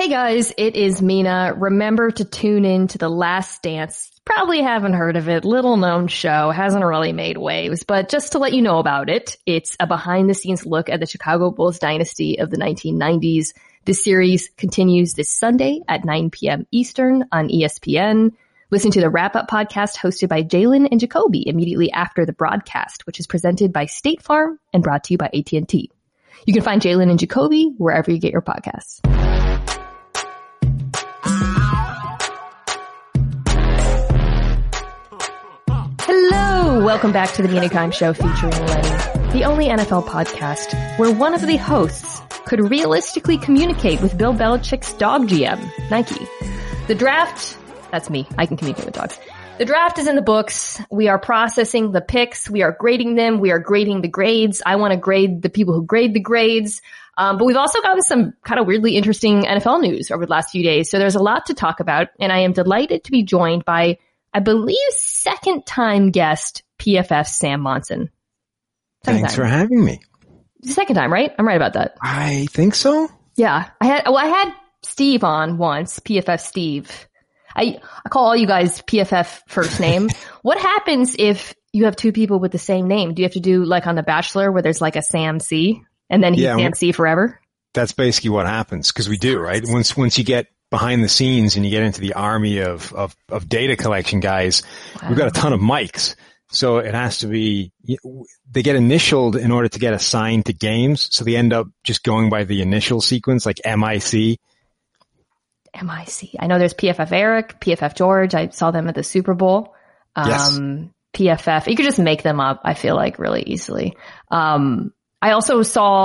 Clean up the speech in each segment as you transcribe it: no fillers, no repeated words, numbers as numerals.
Hey guys, it is Mina. Remember to tune in to The Last Dance. Probably haven't heard of it. Little known show. Hasn't really made waves, but just to let you know about it, it's a behind the scenes look at the Chicago Bulls dynasty of the 1990s. This series continues this Sunday at 9 p.m. Eastern on ESPN. Listen to the wrap-up podcast hosted by Jalen and Jacoby immediately after the broadcast, which is presented by State Farm and brought to you by AT&T. You can find Jalen and Jacoby wherever you get your podcasts. Hello! Welcome back to the Mina Kimes Show featuring Lenny, the only NFL podcast where one of the hosts could realistically communicate with Bill Belichick's dog GM, Nike. The draft, that's me. I can communicate with dogs. The draft is in the books. We are processing the picks. We are grading them. We are grading the grades. I want to grade the people who grade the grades. But we've also gotten some kind of weirdly interesting NFL news over the last few days. So there's a lot to talk about. And I am delighted to be joined by, I believe, second-time guest PFF Sam Monson. Thanks for having me. Second time, right? I'm right about that. I think so. Yeah. I had Steve on once, PFF Steve. I call all you guys PFF first name. What happens if you have two people with the same name? Do you have to do like on The Bachelor where there's like a Sam C and then he's Sam C forever? That's basically what happens because we do, right? Once you get behind the scenes and you get into the army of data collection guys, wow. We've got a ton of mics. So it has to be, they get initialed in order to get assigned to games. So they end up just going by the initial sequence, like MIC. MIC. I know there's PFF Eric, PFF George. I saw them at the Super Bowl. Yes. PFF. You could just make them up, I feel like, really easily. I also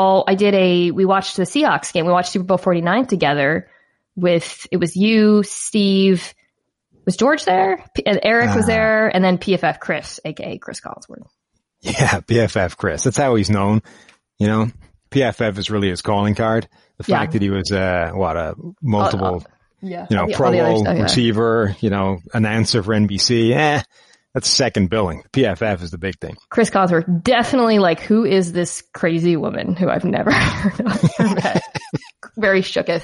we watched the Seahawks game. We watched Super Bowl 49 together it was you, Steve, was George there? And Eric was there, and then PFF Chris, aka Chris Collinsworth. Yeah, PFF Chris. That's how he's known. You know, PFF is really his calling card. The fact that he was a multiple Pro Bowl receiver, announcer for NBC. That's second billing. PFF is the big thing. Chris Collinsworth, definitely like, who is this crazy woman who I've never heard of or met? Very shooketh.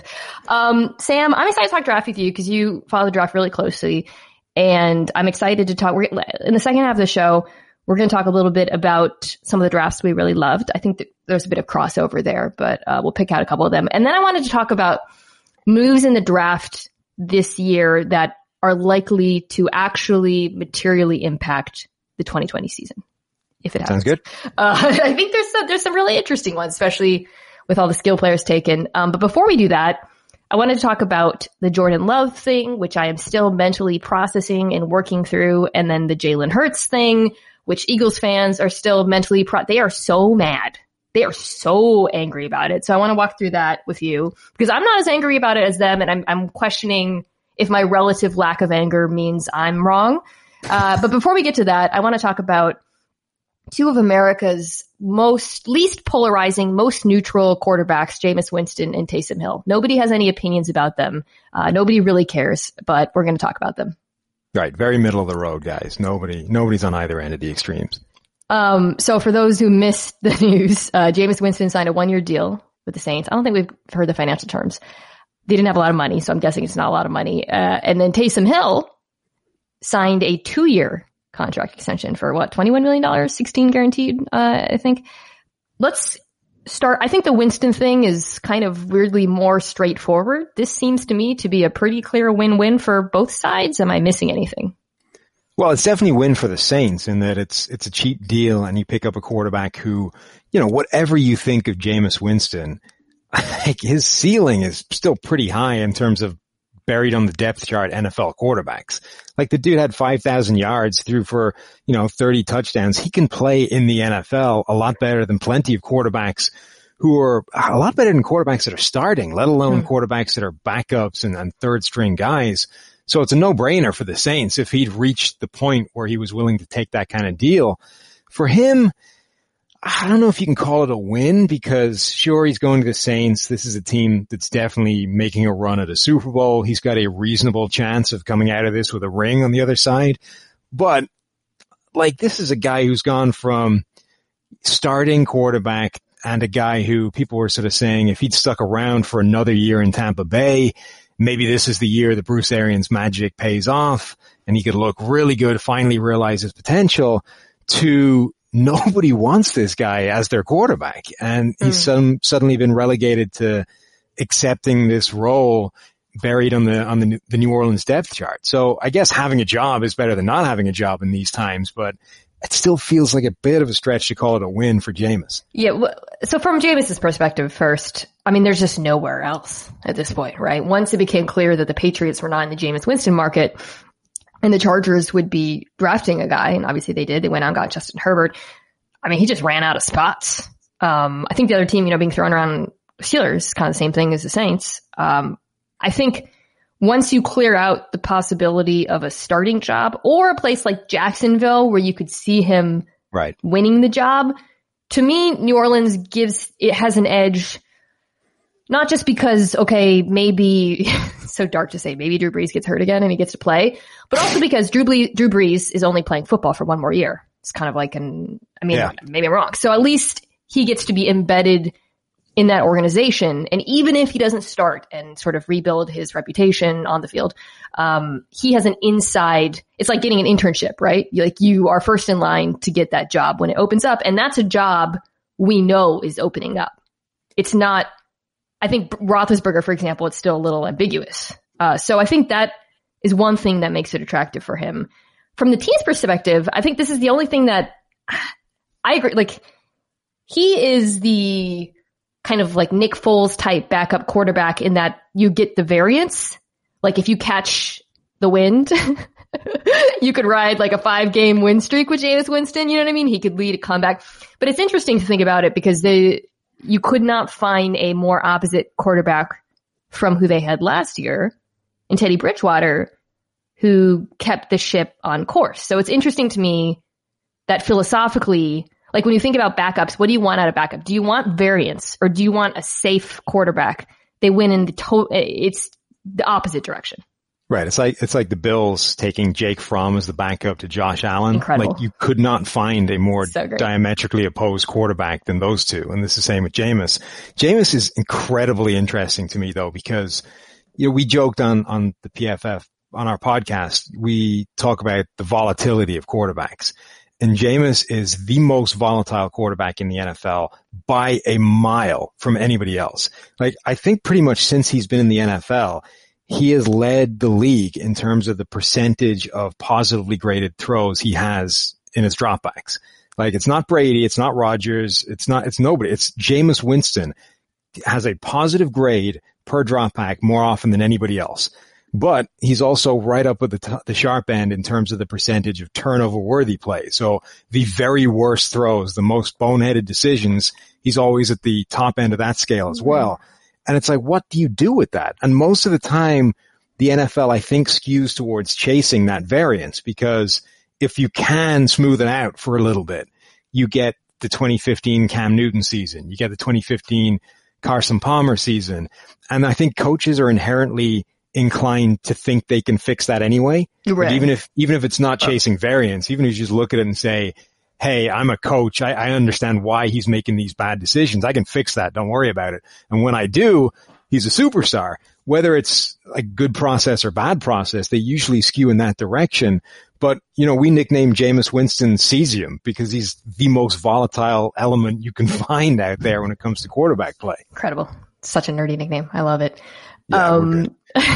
Sam, I'm excited to talk draft with you because you follow the draft really closely, and I'm excited to talk. In the second half of the show, we're going to talk a little bit about some of the drafts we really loved. I think that there's a bit of crossover there, but we'll pick out a couple of them. And then I wanted to talk about moves in the draft this year that are likely to actually materially impact the 2020 season, if it happens. Sounds good. I think there's some really interesting ones, especially with all the skill players taken. But before we do that, I wanted to talk about the Jordan Love thing, which I am still mentally processing and working through, and then the Jalen Hurts thing, which Eagles fans are still mentally they are so mad. They are so angry about it. So I want to walk through that with you because I'm not as angry about it as them, and I'm questioning if my relative lack of anger means I'm wrong. But before we get to that, I want to talk about two of America's least polarizing, most neutral quarterbacks, Jameis Winston and Taysom Hill. Nobody has any opinions about them. Nobody really cares, but we're going to talk about them. Right. Very middle of the road, guys. Nobody's on either end of the extremes. So for those who missed the news, Jameis Winston signed a 1-year deal with the Saints. I don't think we've heard the financial terms. They didn't have a lot of money, so I'm guessing it's not a lot of money. And then Taysom Hill signed a 2-year contract extension for $21 million, 16 guaranteed, I think. Let's start. I think the Winston thing is kind of weirdly more straightforward. This seems to me to be a pretty clear win-win for both sides. Am I missing anything? Well, it's definitely a win for the Saints in that it's a cheap deal and you pick up a quarterback who, whatever you think of Jameis Winston, like his ceiling is still pretty high in terms of buried on the depth chart NFL quarterbacks. Like the dude had 5,000 yards, threw for, 30 touchdowns. He can play in the NFL a lot better than plenty of quarterbacks who are a lot better than quarterbacks that are starting, let alone quarterbacks that are backups and third string guys. So it's a no-brainer for the Saints if he'd reached the point where he was willing to take that kind of deal. For him, I don't know if you can call it a win because sure, he's going to the Saints. This is a team that's definitely making a run at a Super Bowl. He's got a reasonable chance of coming out of this with a ring on the other side. But like, this is a guy who's gone from starting quarterback and a guy who people were sort of saying if he'd stuck around for another year in Tampa Bay, maybe this is the year that Bruce Arians' magic pays off and he could look really good, finally realize his potential, to nobody wants this guy as their quarterback. And he's suddenly been relegated to accepting this role buried on the New Orleans depth chart. So I guess having a job is better than not having a job in these times, but it still feels like a bit of a stretch to call it a win for Jameis. Yeah. So from Jameis's perspective first, I mean, there's just nowhere else at this point, right? Once it became clear that the Patriots were not in the Jameis Winston market and the Chargers would be drafting a guy, and obviously they did, they went out and got Justin Herbert. I mean, he just ran out of spots. I think the other team, being thrown around, Steelers, kind of the same thing as the Saints. I think once you clear out the possibility of a starting job or a place like Jacksonville where you could see him winning the job, to me, New Orleans has an edge, not just because, okay, maybe, so dark to say, maybe Drew Brees gets hurt again and he gets to play, but also because Drew Brees is only playing football for one more year. It's kind of like maybe I'm wrong. So at least he gets to be embedded in that organization. And even if he doesn't start and sort of rebuild his reputation on the field, he has an inside, it's like getting an internship, right? You are first in line to get that job when it opens up. And that's a job we know is opening up. It's not, I think Roethlisberger, for example, it's still a little ambiguous. So I think that is one thing that makes it attractive for him. From the team's perspective, I think this is the only thing that I agree. Like, he is the kind of like Nick Foles type backup quarterback in that you get the variance. Like if you catch the wind, you could ride like a 5-game win streak with Jameis Winston. You know what I mean? He could lead a comeback. But it's interesting to think about it because you could not find a more opposite quarterback from who they had last year in Teddy Bridgewater, who kept the ship on course. So it's interesting to me that philosophically, like when you think about backups, what do you want out of backup? Do you want variance or do you want a safe quarterback? They win in it's the opposite direction. Right. It's like the Bills taking Jake Fromm as the backup to Josh Allen. Incredible. Like you could not find a more diametrically opposed quarterback than those two. And this is the same with Jameis. Jameis is incredibly interesting to me though, because, we joked on the PFF, on our podcast, we talk about the volatility of quarterbacks. And Jameis is the most volatile quarterback in the NFL by a mile from anybody else. Like, I think pretty much since he's been in the NFL, he has led the league in terms of the percentage of positively graded throws he has in his dropbacks. Like, it's not Brady, it's not Rodgers, it's nobody. It's Jameis Winston has a positive grade per dropback more often than anybody else. But he's also right up at the sharp end in terms of the percentage of turnover-worthy plays. So the very worst throws, the most boneheaded decisions, he's always at the top end of that scale as well. And it's like, what do you do with that? And most of the time, the NFL, I think, skews towards chasing that variance because if you can smooth it out for a little bit, you get the 2015 Cam Newton season, you get the 2015 Carson Palmer season. And I think coaches are inherently inclined to think they can fix that anyway. Right. Even if it's not chasing variance, even if you just look at it and say, hey, I'm a coach. I understand why he's making these bad decisions. I can fix that. Don't worry about it. And when I do, he's a superstar. Whether it's a good process or bad process, they usually skew in that direction. But, we nicknamed Jameis Winston Cesium because he's the most volatile element you can find out there when it comes to quarterback play. Incredible. Such a nerdy nickname. I love it. Yeah,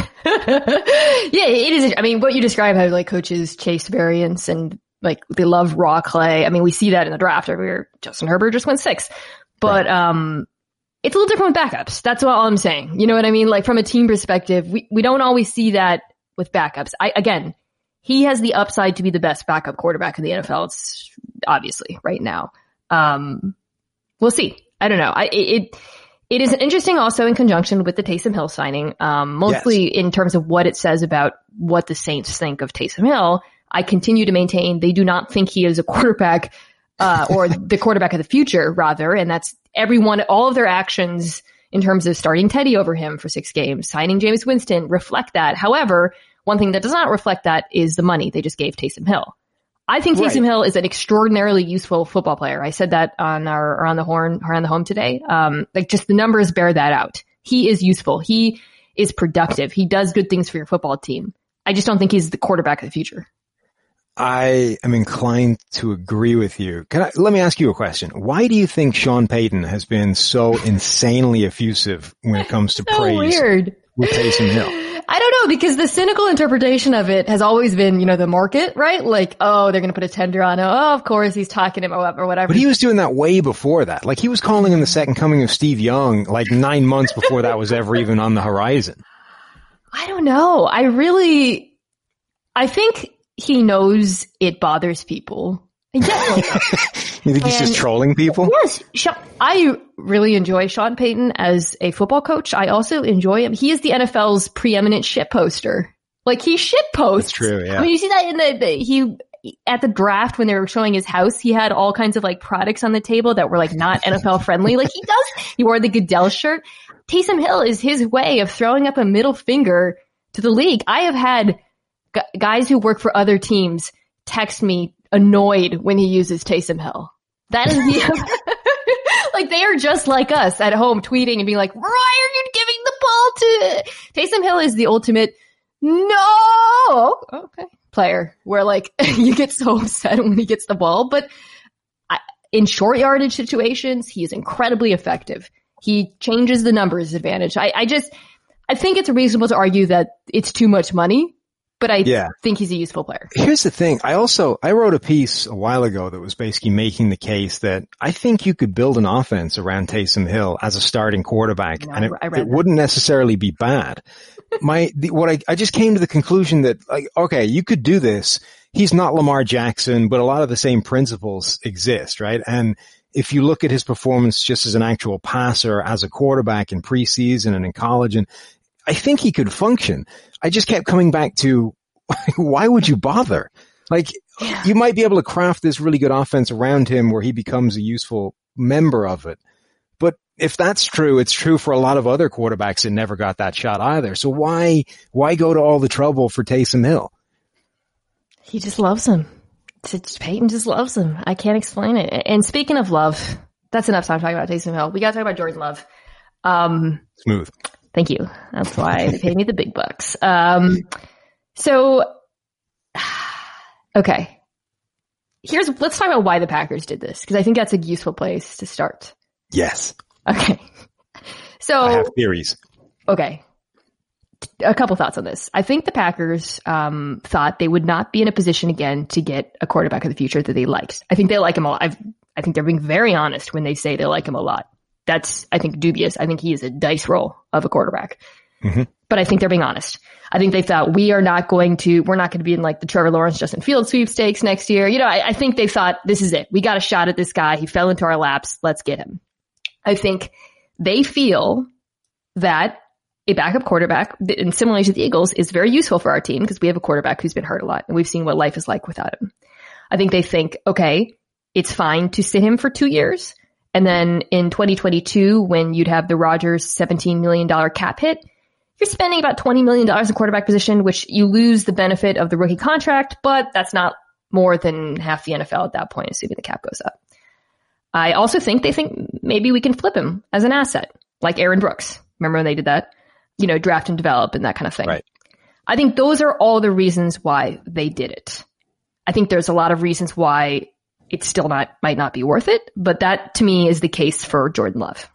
yeah, it is. I mean, what you describe how like coaches chase variance and like they love raw clay. I mean, we see that in the draft every year. Justin Herbert just went 6th, but, it's a little different with backups. That's all I'm saying. You know what I mean? Like from a team perspective, we don't always see that with backups. Again, he has the upside to be the best backup quarterback in the NFL. It's obviously right now. We'll see. I don't know. It is interesting also in conjunction with the Taysom Hill signing, mostly in terms of what it says about what the Saints think of Taysom Hill. I continue to maintain they do not think he is a quarterback, or the quarterback of the future, rather. And that's all of their actions in terms of starting Teddy over him for 6 games, signing Jameis Winston reflect that. However, one thing that does not reflect that is the money they just gave Taysom Hill. I think Taysom Hill is an extraordinarily useful football player. I said that on our Around the Home today. Like just the numbers bear that out. He is useful. He is productive. He does good things for your football team. I just don't think he's the quarterback of the future. I am inclined to agree with you. Let me ask you a question. Why do you think Sean Payton has been so insanely effusive when it comes to praise with Taysom Hill? I don't know, because the cynical interpretation of it has always been, the market, right? Like, oh, they're going to put a tender on him. Oh, of course, he's talking him up or whatever. But he was doing that way before that. Like, he was calling him the second coming of Steve Young, like 9 months before that was ever even on the horizon. I don't know. I think he knows it bothers people. You think he's just trolling people? Yes. I really enjoy Sean Payton as a football coach. I also enjoy him. He is the NFL's preeminent shit poster. Like, he shit posts. That's true, yeah. I mean, you see that in at the draft when they were showing his house, he had all kinds of like products on the table that were like not NFL friendly. Like he wore the Goodell shirt. Taysom Hill is his way of throwing up a middle finger to the league. I have had guys who work for other teams text me annoyed when he uses Taysom Hill. That is like, they are just like us at home tweeting and being like, why are you giving the ball to Taysom Hill? Is the ultimate player where like you get so upset when he gets the ball. But in short yardage situations, he is incredibly effective. He changes the numbers advantage. I think it's reasonable to argue that it's too much money. But I think he's a useful player. Here's the thing. I wrote a piece a while ago that was basically making the case that I think you could build an offense around Taysom Hill as a starting quarterback, and it wouldn't necessarily be bad. I just came to the conclusion that, like, okay, you could do this. He's not Lamar Jackson, but a lot of the same principles exist, right? And if you look at his performance just as an actual passer, as a quarterback in preseason and in college, and I think he could function. I just kept coming back to, why would you bother? Like, you might be able to craft this really good offense around him where he becomes a useful member of it. But if that's true, it's true for a lot of other quarterbacks that never got that shot either. So why go to all the trouble for Taysom Hill? He just loves him. Peyton just loves him. I can't explain it. And speaking of love, that's enough time talking about Taysom Hill. We got to talk about Jordan Love. Smooth. Thank you. That's why they pay me the big bucks. Okay. Let's talk about why the Packers did this, because I think that's a useful place to start. Yes. Okay. So I have theories. Okay. A couple thoughts on this. I think the Packers thought they would not be in a position again to get a quarterback of the future that they liked. I think they like him a lot. I think they're being very honest when they say they like him a lot. That's, I think, dubious. I think he is a dice roll of a quarterback. Mm-hmm. But I think they're being honest. I think they thought we're not going to be in like the Trevor Lawrence, Justin Fields sweepstakes next year. I think they thought, this is it. We got a shot at this guy. He fell into our laps. Let's get him. I think they feel that a backup quarterback, and similarly to the Eagles, is very useful for our team because we have a quarterback who's been hurt a lot and we've seen what life is like without him. I think they think, okay, it's fine to sit him for 2 years. And then in 2022, when you'd have the Rodgers $17 million cap hit, you're spending about $20 million in quarterback position, which you lose the benefit of the rookie contract, but that's not more than half the NFL at that point, assuming the cap goes up. I also think they think maybe we can flip him as an asset, like Aaron Brooks. Remember when they did that? Draft and develop and that kind of thing. Right. I think those are all the reasons why they did it. I think there's a lot of reasons why it still might not be worth it, but that to me is the case for Jordan Love.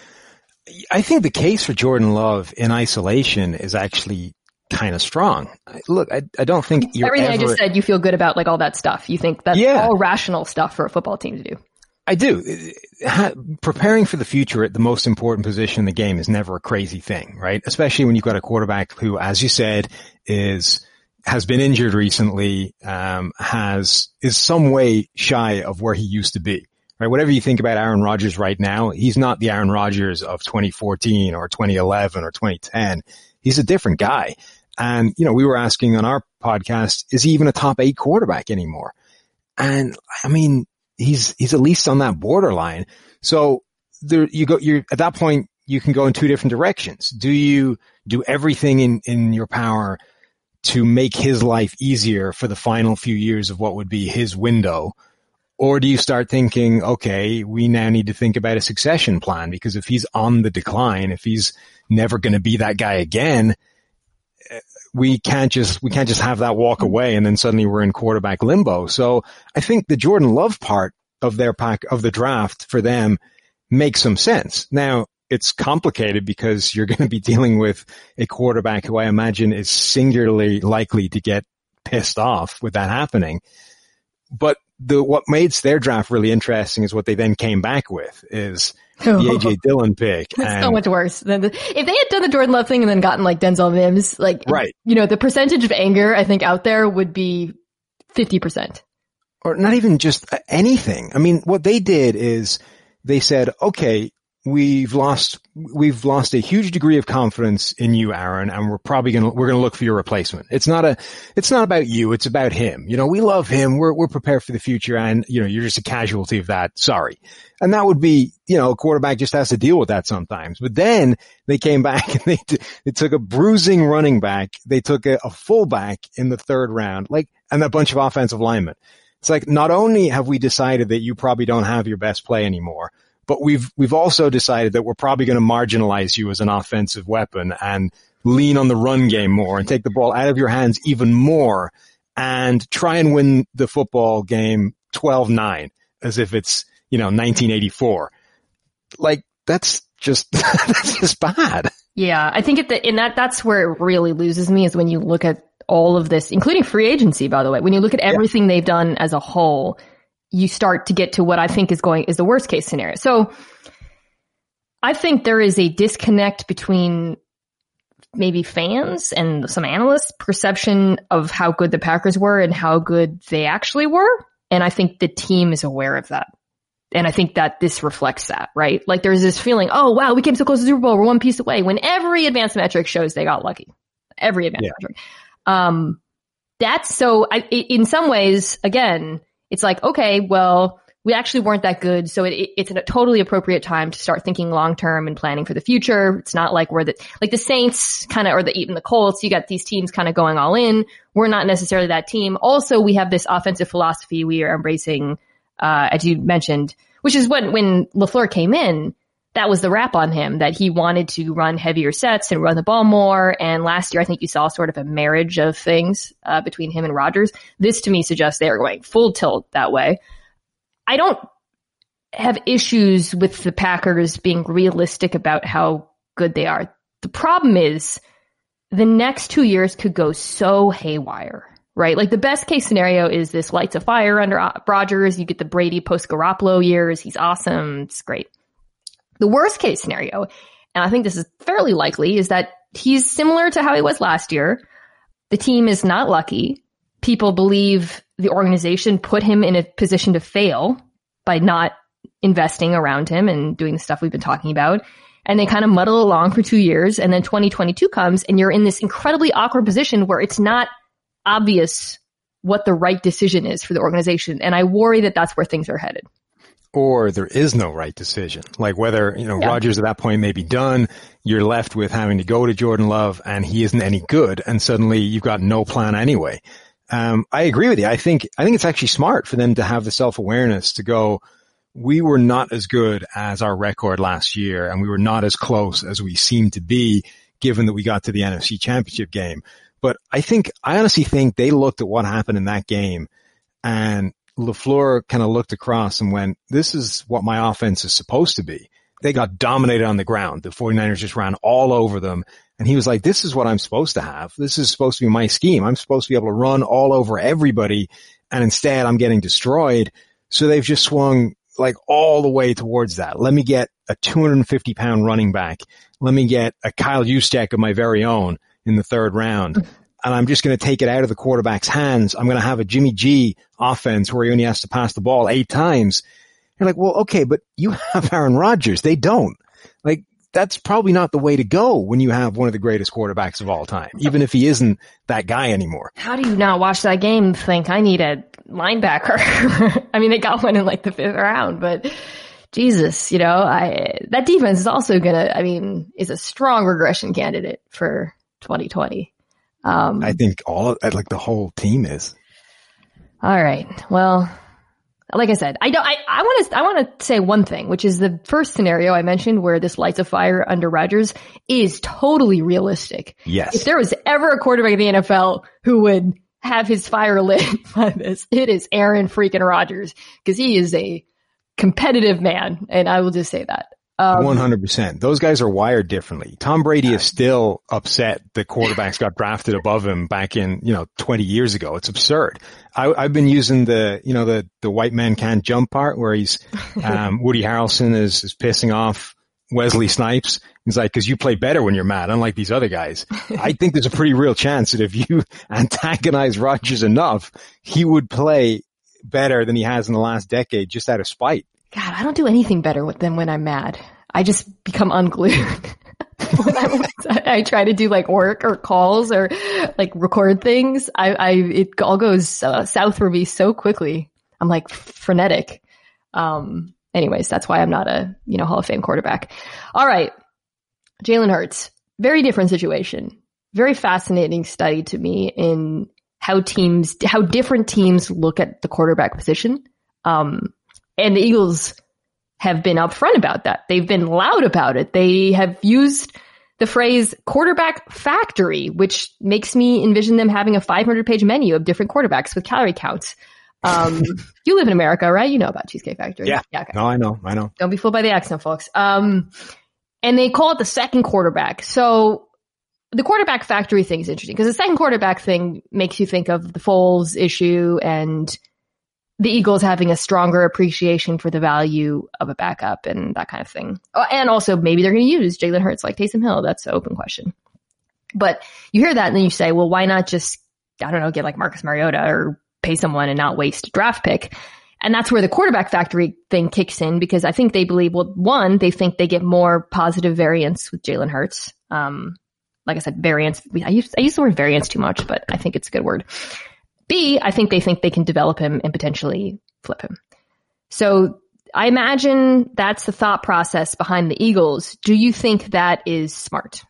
I think the case for Jordan Love in isolation is actually kind of strong. Look, I don't think everything I just said, you feel good about, like, all that stuff. You think that's all rational stuff for a football team to do. I do. Preparing for the future at the most important position in the game is never a crazy thing, right? Especially when you've got a quarterback who, as you said, has been injured recently, is some way shy of where he used to be, right? Whatever you think about Aaron Rodgers right now, he's not the Aaron Rodgers of 2014 or 2011 or 2010. He's a different guy. And, we were asking on our podcast, is he even a top 8 quarterback anymore? And I mean, he's at least on that borderline. So you're at that point, you can go in two different directions. Do you do everything in your power to make his life easier for the final few years of what would be his window? Or do you start thinking, okay, we now need to think about a succession plan, because if he's on the decline, if he's never going to be that guy again, we can't just have that walk away and then suddenly we're in quarterback limbo. So I think the Jordan Love part of their pack of the draft for them makes some sense. Now it's complicated because you're going to be dealing with a quarterback who I imagine is singularly likely to get pissed off with that happening. But what made their draft really interesting is what they then came back with is the AJ Dillon pick. It's so much worse than if they had done the Jordan Love thing and then gotten like Denzel Mims, like, right. You know, the percentage of anger I think out there would be 50%. Or not even just anything. I mean, what they did is they said, okay, we've lost a huge degree of confidence in you, Aaron, and we're going to look for your replacement. It's not about you. It's about him. You know, we love him. We're prepared for the future. And, you know, you're just a casualty of that. Sorry. And that would be, you know, a quarterback just has to deal with that sometimes. But then they came back and they took a bruising running back. They took a fullback in the third round, and a bunch of offensive linemen. It's like, not only have we decided that you probably don't have your best play anymore, but we've also decided that we're probably going to marginalize you as an offensive weapon and lean on the run game more and take the ball out of your hands even more and try and win the football game 12-9 as if it's, you know, 1984. Like, that's just bad. Yeah. I think that's where it really loses me is when you look at all of this, including free agency, by the way, when you look at everything they've done as a whole, you start to get to what I think is the worst case scenario. So I think there is a disconnect between maybe fans and some analysts' perception of how good the Packers were and how good they actually were. And I think the team is aware of that. And I think that this reflects that, right? Like there's this feeling, oh wow, we came so close to the Super Bowl, we're one piece away, when every advanced metric shows they got lucky. Every advanced metric. That's so, in some ways, again, it's like, okay, well, we actually weren't that good. So it's a totally appropriate time to start thinking long-term and planning for the future. It's not like like the Saints kind of, or even the Colts, you got these teams kind of going all in. We're not necessarily that team. Also, we have this offensive philosophy we are embracing, as you mentioned, which is when LaFleur came in, that was the rap on him, that he wanted to run heavier sets and run the ball more. And last year, I think you saw sort of a marriage of things between him and Rodgers. This to me suggests they are going full tilt that way. I don't have issues with the Packers being realistic about how good they are. The problem is the next 2 years could go so haywire, right? Like the best case scenario is this lights a fire under Rodgers. You get the Brady post Garoppolo years. He's awesome. It's great. The worst case scenario, and I think this is fairly likely, is that he's similar to how he was last year. The team is not lucky. People believe the organization put him in a position to fail by not investing around him and doing the stuff we've been talking about. And they kind of muddle along for 2 years. And then 2022 comes and you're in this incredibly awkward position where it's not obvious what the right decision is for the organization. And I worry that that's where things are headed. Or there is no right decision. Like whether, you know, Rodgers at that point may be done, you're left with having to go to Jordan Love and he isn't any good. And suddenly you've got no plan anyway. I agree with you. I think it's actually smart for them to have the self-awareness to go, we were not as good as our record last year and we were not as close as we seemed to be given that we got to the NFC Championship game. But I honestly think they looked at what happened in that game and LaFleur kind of looked across and went, this is what my offense is supposed to be. They got dominated on the ground. The 49ers just ran all over them. And he was like, this is what I'm supposed to have. This is supposed to be my scheme. I'm supposed to be able to run all over everybody. And instead I'm getting destroyed. So they've just swung like all the way towards that. Let me get a 250-pound running back. Let me get a Kyle Juszczyk of my very own in the third round. And I'm just going to take it out of the quarterback's hands. I'm going to have a Jimmy G offense where he only has to pass the ball 8 times. You're like, well, okay, but you have Aaron Rodgers. They don't. Like, that's probably not the way to go when you have one of the greatest quarterbacks of all time, even if he isn't that guy anymore. How do you not watch that game and think, I need a linebacker? I mean, they got one in like the 5th round, but Jesus, you know, that defense is also is a strong regression candidate for 2020. I think like the whole team is. All right. Well, like I said, I want to say one thing, which is the first scenario I mentioned where this lights a fire under Rodgers is totally realistic. Yes. If there was ever a quarterback in the NFL who would have his fire lit by this, it is Aaron freaking Rodgers, because he is a competitive man. And I will just say that. 100%. Those guys are wired differently. Tom Brady is still upset that quarterbacks got drafted above him back in, 20 years ago. It's absurd. I've been using the white man can't jump part where he's, Woody Harrelson is pissing off Wesley Snipes. He's like, cause you play better when you're mad, unlike these other guys. I think there's a pretty real chance that if you antagonize Rodgers enough, he would play better than he has in the last decade just out of spite. God, I don't do anything better than when I'm mad. I just become unglued. I try to do like work or calls or like record things. It all goes south for me so quickly. I'm like frenetic. Anyways, that's why I'm not a, Hall of Fame quarterback. All right. Jalen Hurts, very different situation. Very fascinating study to me in how different teams look at the quarterback position. And the Eagles have been upfront about that. They've been loud about it. They have used the phrase quarterback factory, which makes me envision them having a 500-page menu of different quarterbacks with calorie counts. You live in America, right? You know about Cheesecake Factory. Yeah. Okay. No, I know. Don't be fooled by the accent, folks. And they call it the second quarterback. So the quarterback factory thing is interesting because the second quarterback thing makes you think of the Foles issue and the Eagles having a stronger appreciation for the value of a backup and that kind of thing. And also maybe they're going to use Jalen Hurts like Taysom Hill. That's an open question. But you hear that and then you say, well, why not just, I don't know, get like Marcus Mariota or pay someone and not waste a draft pick? And that's where the quarterback factory thing kicks in because I think they believe, well, one, they think they get more positive variance with Jalen Hurts. Like I said, variance. I use the word variance too much, but I think it's a good word. B, I think they can develop him and potentially flip him. So I imagine that's the thought process behind the Eagles. Do you think that is smart?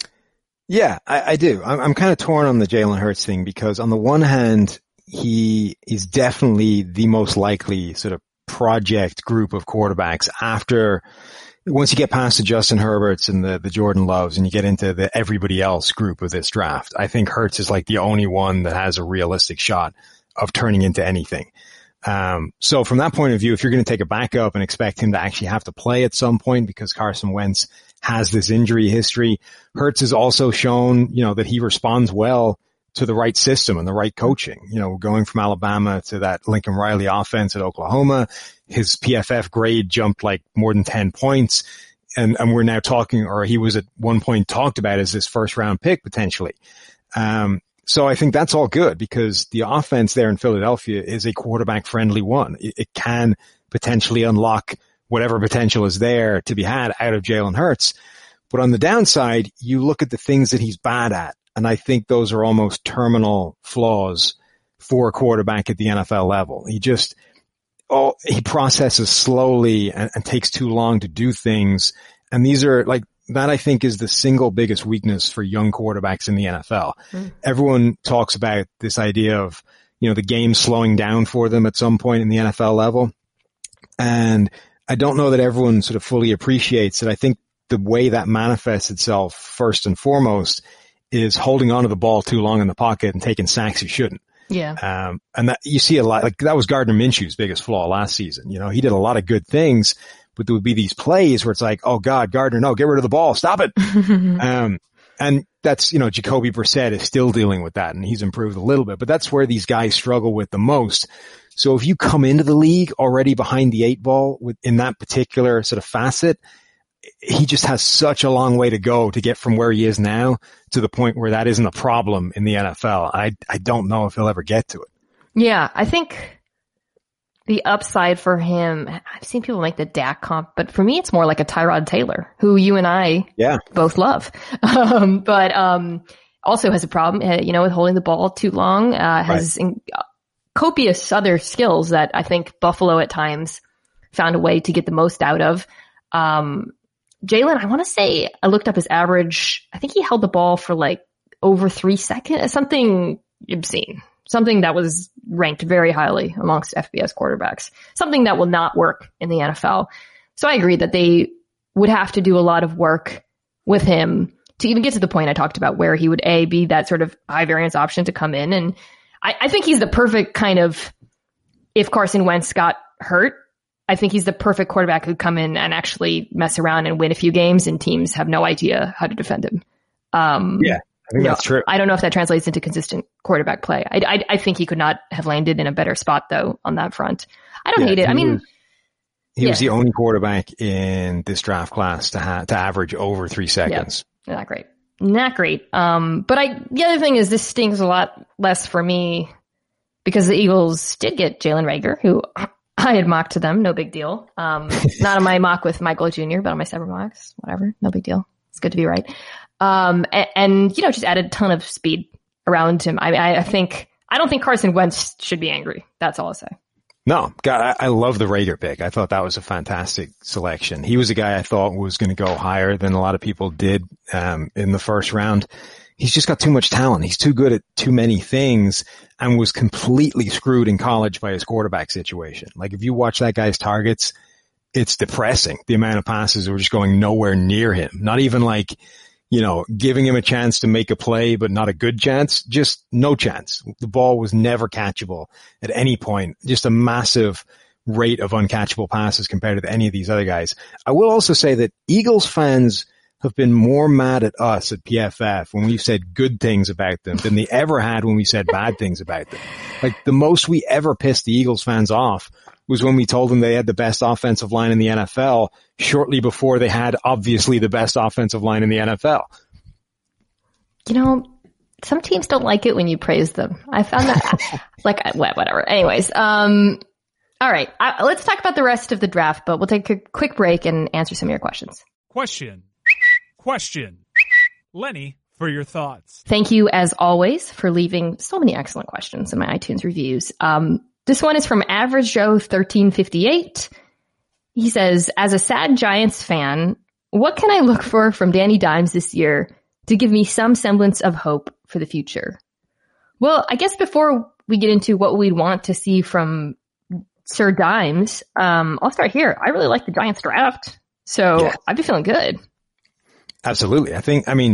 Yeah, I do. I'm kind of torn on the Jalen Hurts thing because on the one hand, he is definitely the most likely sort of project group of quarterbacks once you get past the Justin Herberts and the Jordan Loves and you get into the everybody else group of this draft. I think Hurts is like the only one that has a realistic shot of turning into anything. So from that point of view, if you're going to take a backup and expect him to actually have to play at some point because Carson Wentz has this injury history, Hurts has also shown, that he responds well to the right system and the right coaching. Going from Alabama to that Lincoln Riley offense at Oklahoma, his PFF grade jumped like more than 10 points. And we're now talking, or he was at one point talked about as this first round pick potentially. So I think that's all good because the offense there in Philadelphia is a quarterback friendly one. It can potentially unlock whatever potential is there to be had out of Jalen Hurts. But on the downside, you look at the things that he's bad at. And I think those are almost terminal flaws for a quarterback at the NFL level. He processes slowly and takes too long to do things. And these are like, that I think is the single biggest weakness for young quarterbacks in the NFL. Everyone talks about this idea of, the game slowing down for them at some point in the NFL level. And I don't know that everyone sort of fully appreciates it. I think the way that manifests itself first and foremost is holding onto the ball too long in the pocket and taking sacks you shouldn't. Yeah. And that you see a lot, like that was Gardner Minshew's biggest flaw last season. He did a lot of good things, but there would be these plays where it's like, oh God, Gardner, no, get rid of the ball. Stop it. And that's, Jacoby Brissett is still dealing with that and he's improved a little bit, but that's where these guys struggle with the most. So if you come into the league already behind the 8 ball in that particular sort of facet, he just has such a long way to go to get from where he is now to the point where that isn't a problem in the NFL. I don't know if he'll ever get to it. Yeah, I think the upside for him, I've seen people make the Dak comp, but for me, it's more like a Tyrod Taylor, who you and I both love. But also has a problem, with holding the ball too long, has copious other skills that I think Buffalo at times found a way to get the most out of. Jalen, I want to say I looked up his average. I think he held the ball for like over 3 seconds, something obscene, something that was ranked very highly amongst FBS quarterbacks, something that will not work in the NFL. So I agree that they would have to do a lot of work with him to even get to the point I talked about where he would be that sort of high variance option to come in. And I think he's the perfect kind of, if Carson Wentz got hurt, I think he's the perfect quarterback who'd come in and actually mess around and win a few games and teams have no idea how to defend him. Yeah, I think that's true. I don't know if that translates into consistent quarterback play. I think he could not have landed in a better spot though on that front. I don't hate it. I mean, he was the only quarterback in this draft class to average over 3 seconds. Yeah, not great. Not great. But the other thing is this stings a lot less for me because the Eagles did get Jalen Reagor, who I had mocked to them. No big deal. Not on my mock with Michael Jr., but on my separate mocks. Whatever. No big deal. It's good to be right. And just added a ton of speed around him. I don't think Carson Wentz should be angry. That's all I'll say. No, God, I love the Reagor pick. I thought that was a fantastic selection. He was a guy I thought was going to go higher than a lot of people did, in the first round. He's just got too much talent. He's too good at too many things and was completely screwed in college by his quarterback situation. Like if you watch that guy's targets, it's depressing. The amount of passes that were just going nowhere near him. Not even like, giving him a chance to make a play, but not a good chance. Just no chance. The ball was never catchable at any point. Just a massive rate of uncatchable passes compared to any of these other guys. I will also say that Eagles fans have been more mad at us at PFF when we've said good things about them than they ever had when we said bad things about them. Like the most we ever pissed the Eagles fans off was when we told them they had the best offensive line in the NFL shortly before they had obviously the best offensive line in the NFL. Some teams don't like it when you praise them. I found that whatever. Anyways, all right. Let's talk about the rest of the draft, but we'll take a quick break and answer some of your questions. Question. Lenny, for your thoughts. Thank you, as always, for leaving so many excellent questions in my iTunes reviews. This one is from Average Joe 1358. He says, as a sad Giants fan, what can I look for from Danny Dimes this year to give me some semblance of hope for the future? Well, I guess before we get into what we'd want to see from Sir Dimes, I'll start here. I really like the Giants draft, so I'd be feeling good. Absolutely. I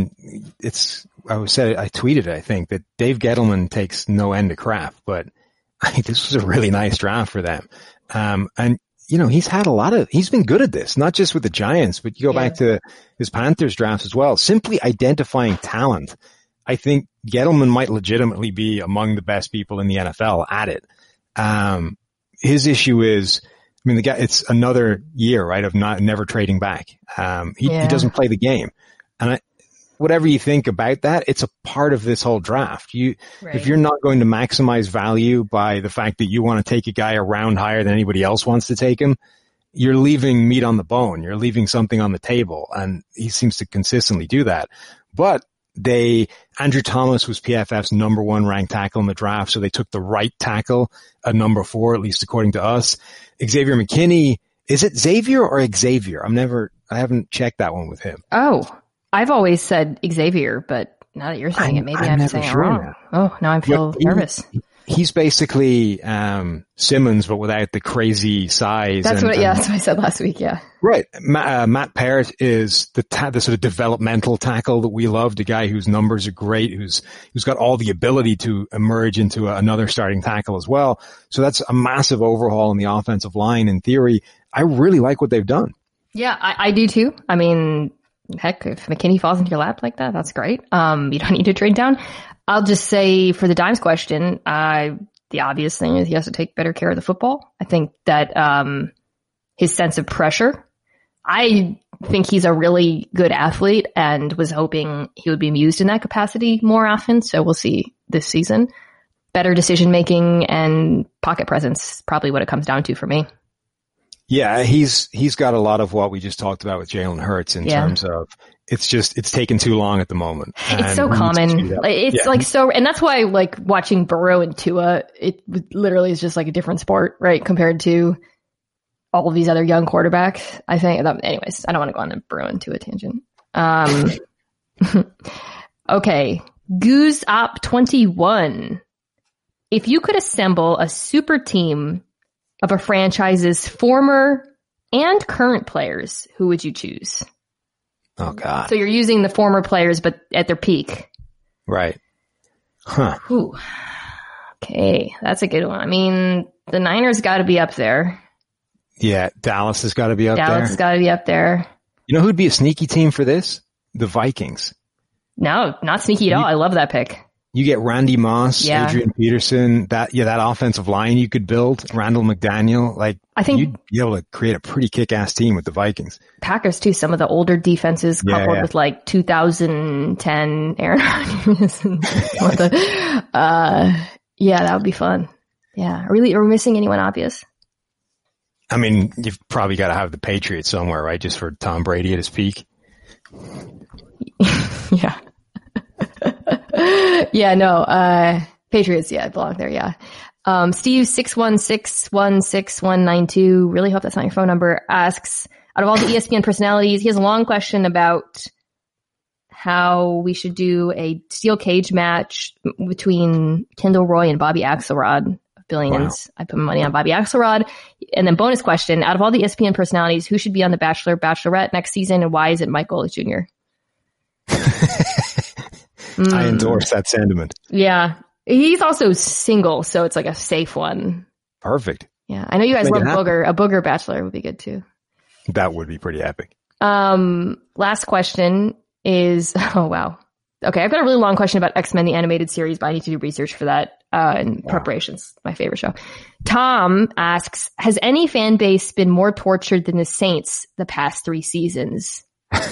tweeted, I think, that Dave Gettleman takes no end of crap, but I think this was a really nice draft for them. And he's been good at this, not just with the Giants, but you go back to his Panthers drafts as well. Simply identifying talent. I think Gettleman might legitimately be among the best people in the NFL at it. His issue is, the guy, it's another year, right, of never trading back. He doesn't play the game. And whatever you think about that, it's a part of this whole draft. If you're not going to maximize value by the fact that you want to take a guy a round higher than anybody else wants to take him, you're leaving meat on the bone. You're leaving something on the table. And he seems to consistently do that. But Andrew Thomas was PFF's number 1 ranked tackle in the draft. So they took the right tackle at number 4, at least according to us. Xavier McKinney, is it Xavier or Xavier? I haven't checked that one with him. Oh, I've always said Xavier, but now that you're saying it, maybe I'm saying it wrong. Oh, now I feel nervous. He's basically Simmons, but without the crazy size. That's what I said last week. Yeah, right. Matt Parrott is the sort of developmental tackle that we love. The guy whose numbers are great, who's got all the ability to emerge into another starting tackle as well. So that's a massive overhaul in the offensive line. In theory, I really like what they've done. Yeah, I do too. Heck, if McKinney falls into your lap like that, that's great. You don't need to trade down. I'll just say for the Dimes question, the obvious thing is he has to take better care of the football. I think that his sense of pressure, I think he's a really good athlete and was hoping he would be used in that capacity more often. So we'll see this season. Better decision making and pocket presence, probably what it comes down to for me. Yeah, he's got a lot of what we just talked about with Jalen Hurts in terms of it's taken too long at the moment. It's so common. And that's why watching Burrow and Tua, it literally is just like a different sport, right? Compared to all of these other young quarterbacks. I think anyways, I don't want to go on a Burrow and Tua tangent. Okay. Goose Op 21. If you could assemble a super team of a franchise's former and current players, who would you choose? Oh, God. So you're using the former players, but at their peak. Right. Huh. Whew. Okay, that's a good one. I mean, the Niners got to be up there. Yeah, Dallas has got to be up there. Dallas has got to be up there. You know who'd be a sneaky team for this? The Vikings. No, not sneaky at all. I love that pick. You get Randy Moss, Yeah. Adrian Peterson, that offensive line you could build, Randall McDaniel. Like, I think you'd be able to create a pretty kick-ass team with the Vikings. Packers too, some of the older defenses coupled with like 2010 Aaron Rodgers and what yeah, that would be fun. Yeah. Are we missing anyone obvious? I mean, you've probably got to have the Patriots somewhere, right? Just for Tom Brady at his peak. Yeah. Yeah, no, Patriots, yeah, belong there, yeah. Steve 616161192, really hope that's not your phone number, asks, out of all the ESPN personalities, he has a long question about how we should do a steel cage match between Kendall Roy and Bobby Axelrod of Billions. Wow. I put my money on Bobby Axelrod. And then bonus question, out of all the ESPN personalities, who should be on The Bachelor, Bachelorette next season, and why is it Michael Jr.? I endorse that sentiment. Yeah. He's also single, so it's like a safe one. Perfect. Yeah. I know you guys love Booger. A Booger Bachelor would be good too. That would be pretty epic. Last question is, oh wow. Okay. I've got a really long question about X-Men, the animated series, but I need to do research for that, in preparations. My favorite show. Tom asks, has any fan base been more tortured than the Saints the past 3 seasons?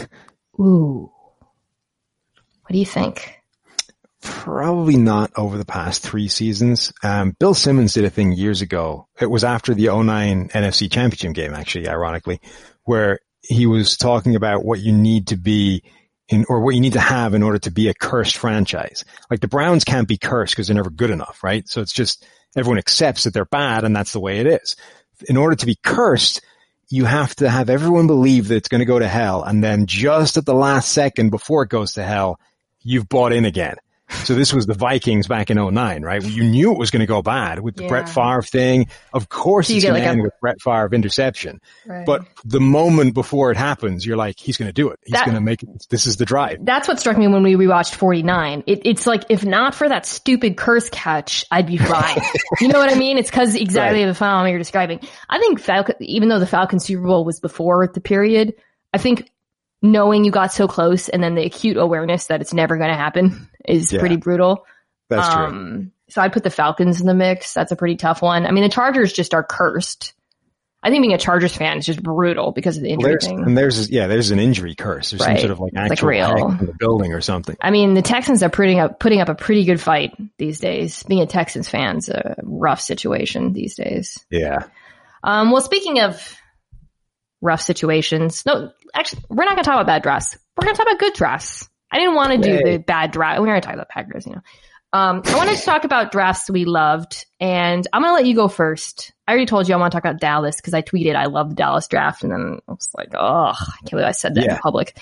Ooh. What do you think? Probably not over the past 3 seasons. Bill Simmons did a thing years ago. It was after the 2009 NFC Championship game, actually, ironically, where he was talking about what you need to be or what you need to have in order to be a cursed franchise. Like the Browns can't be cursed because they're never good enough, right? So it's just everyone accepts that they're bad and that's the way it is. In order to be cursed, you have to have everyone believe that it's going to go to hell. And then just at the last second before it goes to hell, you've bought in again. So this was the Vikings back in 2009, right? You knew it was going to go bad with the Brett Favre thing. Of course it's going to end with Brett Favre interception. Right. But the moment before it happens, you're like, he's going to do it. He's going to make it. This is the drive. That's what struck me when we rewatched 49. It's like, if not for that stupid curse catch, I'd be fine. You know what I mean? It's because exactly the phenomenon you're describing. I think even though the Falcons Super Bowl was before the period, I think knowing you got so close and then the acute awareness that it's never going to happen is pretty brutal. That's true. So I'd put the Falcons in the mix. That's a pretty tough one. I mean, the Chargers just are cursed. I think being a Chargers fan is just brutal because of the injury thing. And there's an injury curse. There's some sort of like actual wreck in the building or something. I mean, the Texans are putting up a pretty good fight these days. Being a Texans fan's a rough situation these days. Yeah. Well, speaking of rough situations, no, actually, we're not going to talk about bad drafts. We're going to talk about good drafts. I didn't want to do the bad draft. We're going to talk about Packers, you know. I wanted to talk about drafts we loved, and I'm going to let you go first. I already told you I want to talk about Dallas because I tweeted I love the Dallas draft, and then I was like, oh, I can't believe I said that in public.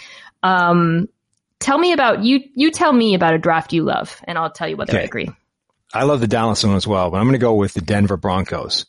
Tell me about you tell me about a draft you love, and I'll tell you whether I agree. I love the Dallas one as well, but I'm going to go with the Denver Broncos.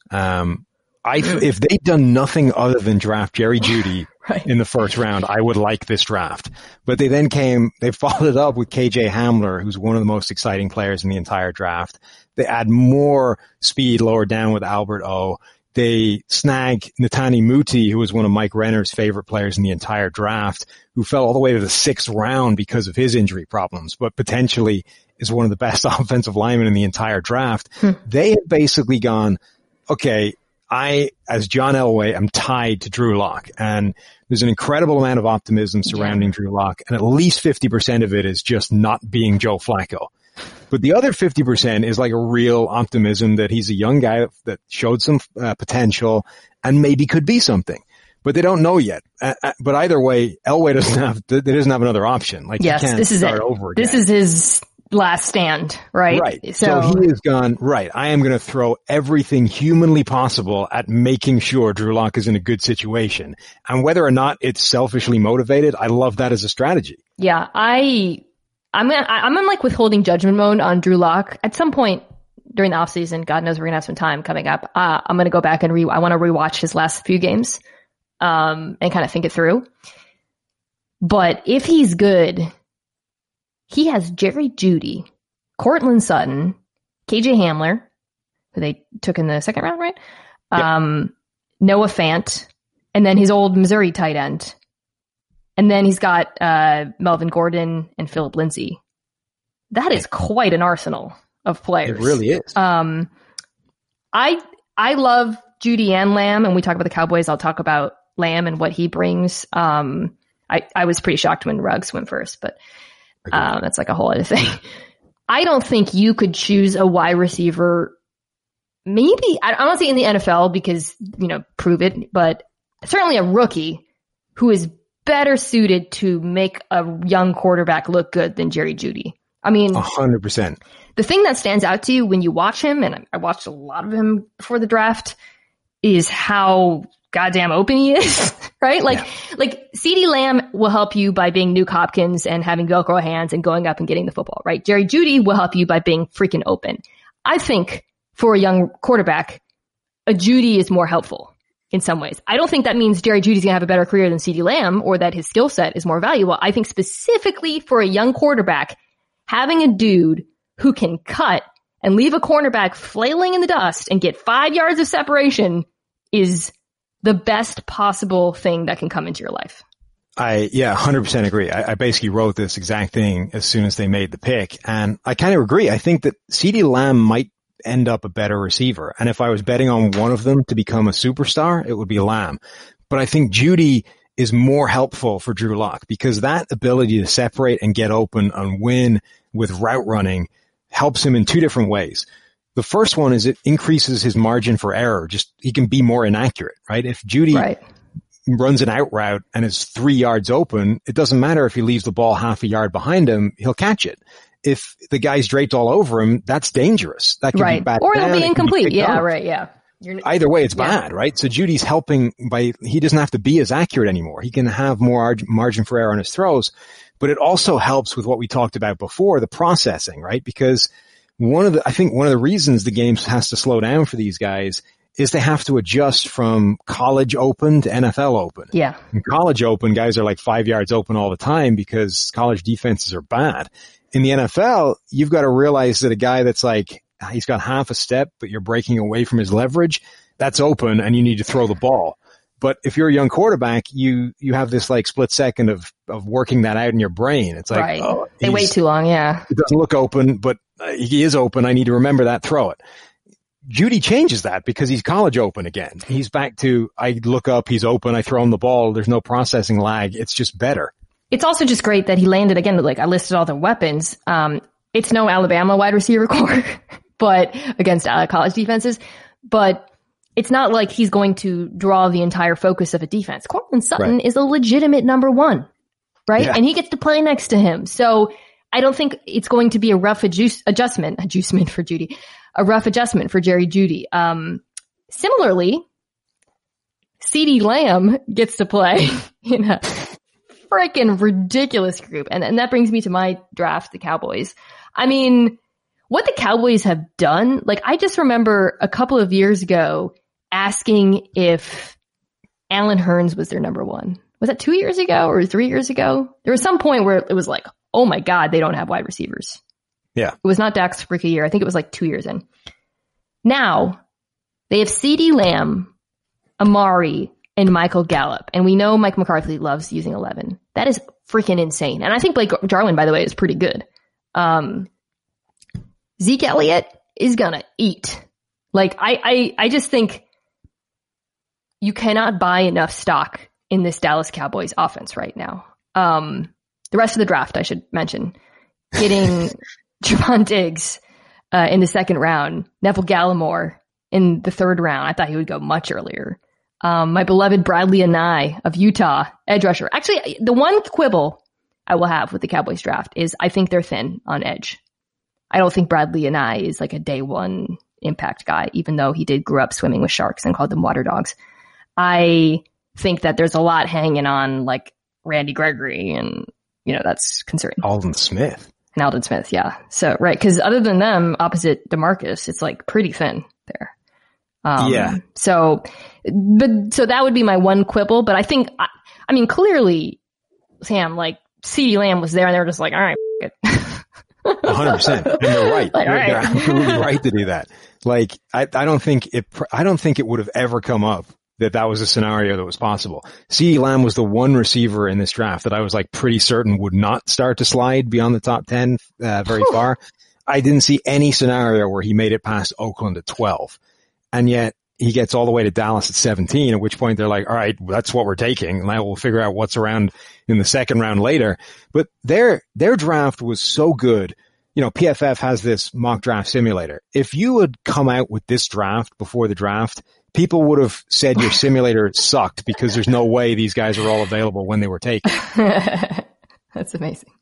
If they'd done nothing other than draft Jerry Jeudy in the first round, I would like this draft. But they followed it up with KJ Hamler, who's one of the most exciting players in the entire draft. They add more speed lower down with Albert O. They snag Netani Muti, who was one of Mike Renner's favorite players in the entire draft, who fell all the way to the 6th round because of his injury problems, but potentially is one of the best offensive linemen in the entire draft. They have basically gone, okay, I, as John Elway, am tied to Drew Lock, and there's an incredible amount of optimism surrounding Drew Lock, and at least 50% of it is just not being Joe Flacco. But the other 50% is like a real optimism that he's a young guy that showed some potential and maybe could be something. But they don't know yet. But either way, Elway doesn't have another option. Like, yes, he can't start over again. This is his last stand, right? Right. So he has gone, right, I am going to throw everything humanly possible at making sure Drew Lock is in a good situation. And whether or not it's selfishly motivated, I love that as a strategy. Yeah, I I'm in like withholding judgment mode on Drew Lock. At some point during the offseason, God knows we're going to have some time coming up. I'm going to go back and I want to rewatch his last few games, and kind of think it through. But if he's good, he has Jerry Jeudy, Courtland Sutton, KJ Hamler, who they took in the second round, right? Yep. Noah Fant, and then his old Missouri tight end. And then he's got Melvin Gordon and Philip Lindsay. That is quite an arsenal of players. It really is. I love Jeudy and Lamb, and we talk about the Cowboys. I'll talk about Lamb and what he brings. I was pretty shocked when Ruggs went first, but that's like a whole other thing. I don't think you could choose a wide receiver. Maybe I don't say in the NFL because, prove it, but certainly a rookie who is better suited to make a young quarterback look good than Jerry Jeudy. I mean, 100%. The thing that stands out to you when you watch him, and I watched a lot of him before the draft, is how goddamn open he is, right? Like CeeDee Lamb will help you by being Nuke Hopkins and having Velcro hands and going up and getting the football, right? Jerry Jeudy will help you by being freaking open. I think for a young quarterback, a Jeudy is more helpful in some ways. I don't think that means Jerry Jeudy's going to have a better career than CeeDee Lamb or that his skill set is more valuable. I think specifically for a young quarterback, having a dude who can cut and leave a cornerback flailing in the dust and get 5 yards of separation is the best possible thing that can come into your life. 100% agree. I basically wrote this exact thing as soon as they made the pick, and I kind of agree. I think that CeeDee Lamb might end up a better receiver. And if I was betting on one of them to become a superstar, it would be Lamb. But I think Jeudy is more helpful for Drew Lock because that ability to separate and get open and win with route running helps him in two different ways. The first one is it increases his margin for error. Just he can be more inaccurate, right? If Jeudy runs an out route and is 3 yards open, it doesn't matter if he leaves the ball half a yard behind him, he'll catch it. If the guy's draped all over him, that's dangerous. That can be bad. Or it'll be incomplete. Either way, it's bad, right? So Judy's helping he doesn't have to be as accurate anymore. He can have more margin for error on his throws, but it also helps with what we talked about before, the processing, right? Because I think one of the reasons the game has to slow down for these guys is they have to adjust from college open to NFL open. Yeah. In college open, guys are like 5 yards open all the time because college defenses are bad. In the NFL, you've got to realize that a guy that's like, he's got half a step, but you're breaking away from his leverage, that's open and you need to throw the ball. But if you're a young quarterback, you have this like split second of working that out in your brain. It's like, they wait too long. Yeah. It doesn't look open, but he is open. I need to remember that, throw it. Jeudy changes that because he's college open again. He's back to, I look up, he's open, I throw him the ball. There's no processing lag. It's just better. It's also just great that he landed again. Like I listed all the weapons. It's no Alabama wide receiver core, but against college defenses, but it's not like he's going to draw the entire focus of a defense. Courtland Sutton is a legitimate number one, right? Yeah. And he gets to play next to him. So I don't think it's going to be a rough adjustment for Jeudy, a rough adjustment for Jerry Jeudy. Similarly, CeeDee Lamb gets to play in a freaking ridiculous group. And that brings me to my draft, the Cowboys. I mean, what the Cowboys have done, like I just remember a couple of years ago asking if Allen Hurns was their number one. Was that 2 years ago or 3 years ago? There was some point where it was like, oh my God, they don't have wide receivers. Yeah. It was not Dak's rookie year. I think it was like 2 years in. Now they have CeeDee Lamb, Amari, and Michael Gallup. And we know Mike McCarthy loves using 11. That is freaking insane. And I think Blake Jarwin, by the way, is pretty good. Zeke Elliott is gonna eat. Like, I just think you cannot buy enough stock in this Dallas Cowboys offense right now. The rest of the draft, I should mention, getting Javon Diggs in the second round, Neville Gallimore in the third round. I thought he would go much earlier. My beloved Bradley Anae of Utah, edge rusher. Actually, the one quibble I will have with the Cowboys draft is I think they're thin on edge. I don't think Bradley Anae is like a day one impact guy, even though he did grow up swimming with sharks and called them water dogs. I think that there's a lot hanging on like Randy Gregory, and that's concerning. Aldon Smith. And Aldon Smith, yeah. So, right, because other than them, opposite DeMarcus, it's like pretty thin there. So that would be my one quibble. But I think, I mean, clearly, Sam, like, CeeDee Lamb was there and they were just like, all right, it. 100%. And they're right. Like, they're absolutely right to do that. Like, I don't think it would have ever come up that was a scenario that was possible. CeeDee Lamb was the one receiver in this draft that I was like pretty certain would not start to slide beyond the top 10, very far. I didn't see any scenario where he made it past Oakland at 12. And yet he gets all the way to Dallas at 17, at which point they're like, all right, that's what we're taking. Now we'll figure out what's around in the second round later. But their draft was so good. You know, PFF has this mock draft simulator. If you had come out with this draft before the draft, people would have said your simulator sucked because there's no way these guys are all available when they were taken. That's amazing.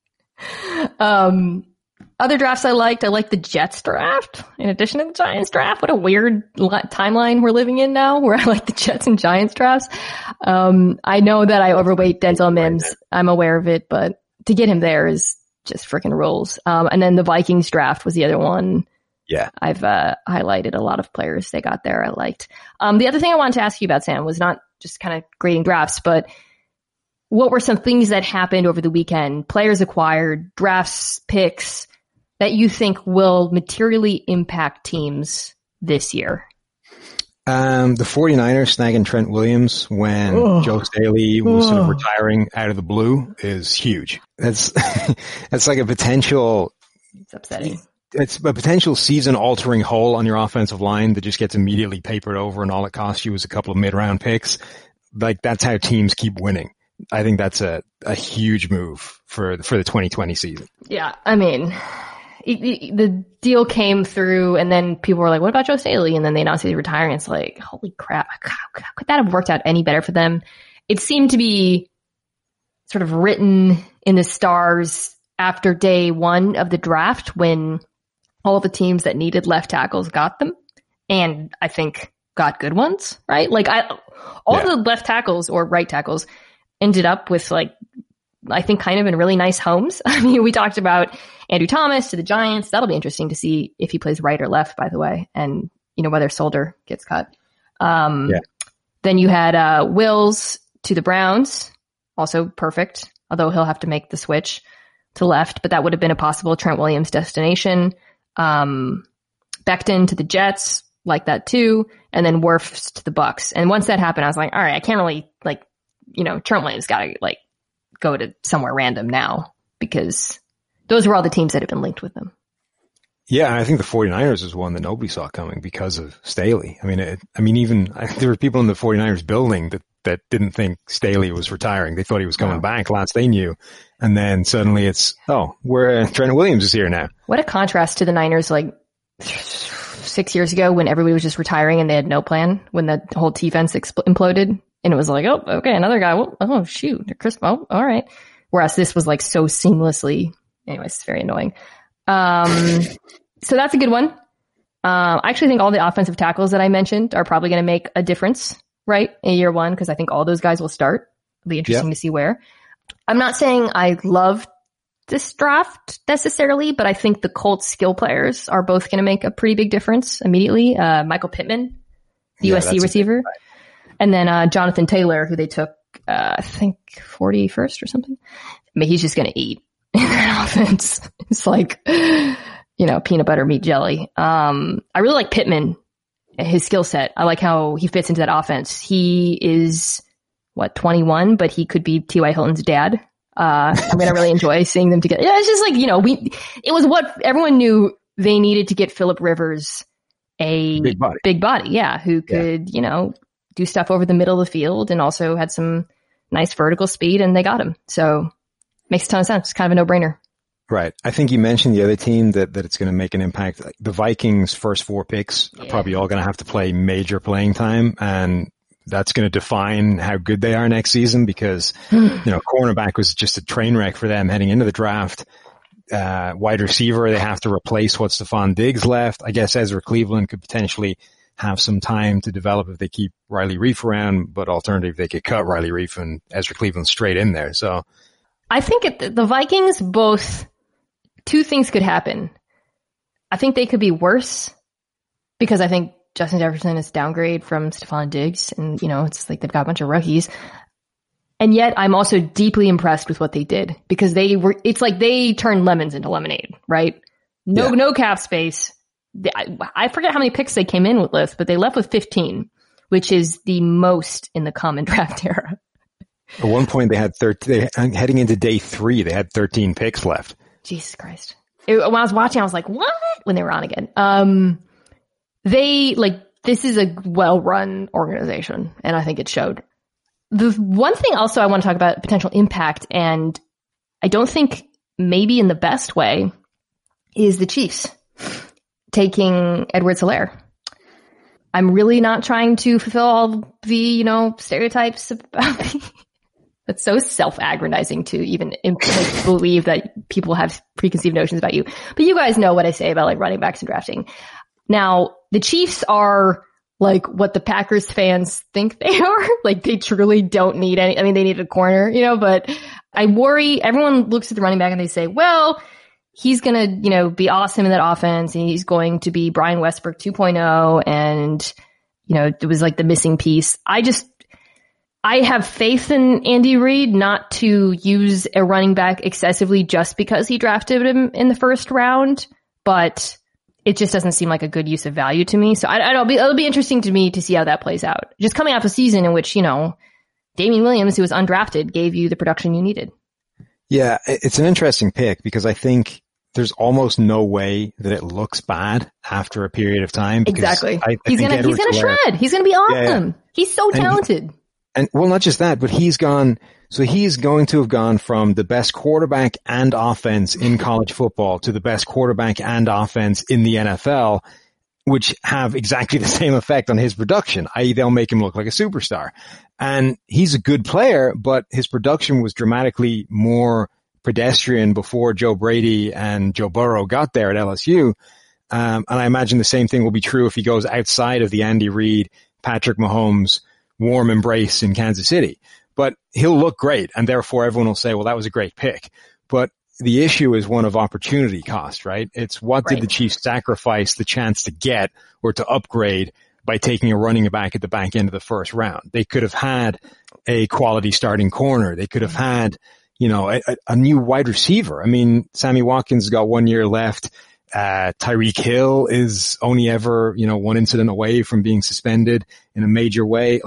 Other drafts I liked the Jets draft in addition to the Giants draft. What a weird timeline we're living in now where I like the Jets and Giants drafts. I know that I overweight Denzel Mims. I'm aware of it, but to get him there is just freaking rules. And then the Vikings draft was the other one. Yeah. I've highlighted a lot of players they got there I liked. The other thing I wanted to ask you about, Sam, was not just kind of grading drafts, but what were some things that happened over the weekend? Players acquired, drafts, picks that you think will materially impact teams this year? The 49ers snagging Trent Williams when Joe Staley was sort of retiring out of the blue is huge. That's like a potential. It's upsetting. It's a potential season-altering hole on your offensive line that just gets immediately papered over, and all it costs you is a couple of mid-round picks. Like, that's how teams keep winning. I think that's a huge move for the 2020 season. Yeah, I mean, the deal came through, and then people were like, "What about Joe Staley?" And then they announced he's retiring. It's like, holy crap! How could that have worked out any better for them? It seemed to be sort of written in the stars after day one of the draft when all the teams that needed left tackles got them, and I think got good ones, right? Like the left tackles or right tackles ended up with, like, I think kind of in really nice homes. I mean, we talked about Andrew Thomas to the Giants. That'll be interesting to see if he plays right or left, by the way, and you know whether Solder gets cut. Then you had Wills to the Browns, also perfect, although he'll have to make the switch to left, but that would have been a possible Trent Williams destination. Becton to the Jets, like that too, and then Wirfs to the Bucks. And once that happened, I was like, all right, I can't really, like, you know, Trent Williams got to, like, go to somewhere random now because those were all the teams that had been linked with them. Yeah, I think the 49ers is one that nobody saw coming because of Staley. I mean, even there were people in the 49ers building that didn't think Staley was retiring. They thought he was coming back last they knew. And then suddenly it's, Trent Williams is here now. What a contrast to the Niners, like 6 years ago when everybody was just retiring and they had no plan, when the whole defense imploded. And it was like, oh, okay, another guy. Oh, shoot. All right. Whereas this was like so seamlessly. Anyways, it's very annoying. So that's a good one. I actually think all the offensive tackles that I mentioned are probably going to make a difference, right, in year one, because I think all those guys will start. It'll be interesting to see where. I'm not saying I love this draft necessarily, but I think the Colts skill players are both going to make a pretty big difference immediately. Michael Pittman, the USC receiver. And then Jonathan Taylor, who they took, I think, 41st or something. I mean, he's just going to eat in that offense. It's like, you know, peanut butter, meat, jelly. I really like Pittman, his skill set. I like how he fits into that offense. He is, 21, but he could be T.Y. Hilton's dad. I'm going to really enjoy seeing them together. Yeah, it's just like, you know, it was what everyone knew they needed to get Phillip Rivers a big body. Yeah. Who could, you know, do stuff over the middle of the field and also had some nice vertical speed, and they got him. So makes a ton of sense. It's kind of a no-brainer. Right. I think you mentioned the other team that it's going to make an impact. The Vikings' first 4 picks are probably all going to have to play major playing time, and that's going to define how good they are next season because, you know, cornerback was just a train wreck for them heading into the draft. Wide receiver, they have to replace what Stephon Diggs left. I guess Ezra Cleveland could potentially have some time to develop if they keep Riley Reif around, but alternatively, they could cut Riley Reif and Ezra Cleveland straight in there. So I think the Vikings both two things could happen. I think they could be worse because I think Justin Jefferson is downgrade from Stephon Diggs, and it's like they've got a bunch of rookies. And yet I'm also deeply impressed with what they did because it's like they turned lemons into lemonade, right? No cap space. I forget how many picks they came in with, but they left with 15, which is the most in the common draft era. At one point they had 13, heading into day 3, they had 13 picks left. Jesus Christ. When I was watching, I was like, what? When they were on again. This is a well-run organization, and I think it showed. The one thing also I want to talk about potential impact, and I don't think maybe in the best way, is the Chiefs taking Edwards-Helaire. I'm really not trying to fulfill all the, stereotypes about me. It's so self-aggrandizing to even believe that people have preconceived notions about you. But you guys know what I say about running backs and drafting. Now, the Chiefs are what the Packers fans think they are. They truly don't need any. I mean, they need a corner, but I worry. Everyone looks at the running back and they say, well, he's going to, be awesome in that offense, and he's going to be Brian Westbrook 2.0. And, it was the missing piece. I have faith in Andy Reid not to use a running back excessively just because he drafted him in the first round, but it just doesn't seem like a good use of value to me. So it'll be interesting to me to see how that plays out. Just coming off a season in which, Damian Williams, who was undrafted, gave you the production you needed. Yeah, it's an interesting pick because I think there's almost no way that it looks bad after a period of time. Exactly. He's gonna shred. He's gonna be awesome. Yeah. He's so talented. And well, not just that, but he's going to have gone from the best quarterback and offense in college football to the best quarterback and offense in the NFL, which have exactly the same effect on his production, i.e. they'll make him look like a superstar. And he's a good player, but his production was dramatically more pedestrian before Joe Brady and Joe Burrow got there at LSU. And I imagine the same thing will be true if he goes outside of the Andy Reid, Patrick Mahomes warm embrace in Kansas City. But he'll look great, and therefore everyone will say, well, that was a great pick. But the issue is one of opportunity cost, right? It's what did the Chiefs sacrifice the chance to get or to upgrade by taking a running back at the back end of the first round? They could have had a quality starting corner. They could have had, a new wide receiver. I mean, Sammy Watkins got 1 year left. Tyreek Hill is only ever, one incident away from being suspended in a major way.